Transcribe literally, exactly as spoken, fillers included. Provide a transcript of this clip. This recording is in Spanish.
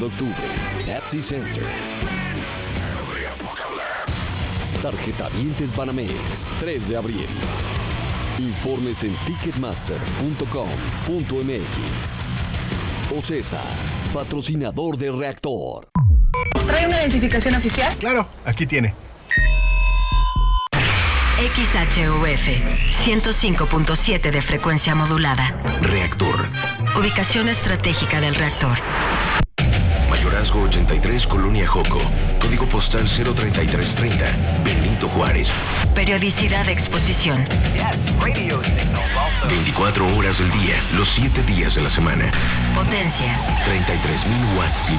de octubre, Pepsi Center. Tarjetavientes Banamex, tres de abril. Informes en ticketmaster punto com punto m x. OCESA, patrocinador de Reactor. ¿Trae una identificación oficial? Claro, aquí tiene. X H U F, ciento cinco punto siete de frecuencia modulada. Reactor. Ubicación estratégica del reactor. Mayorazgo ochenta y tres, Colonia Joco. Código postal cero treinta y tres treinta, Benito Juárez. Periodicidad de exposición. veinticuatro horas del día, los siete días de la semana. Potencia. treinta y tres mil watts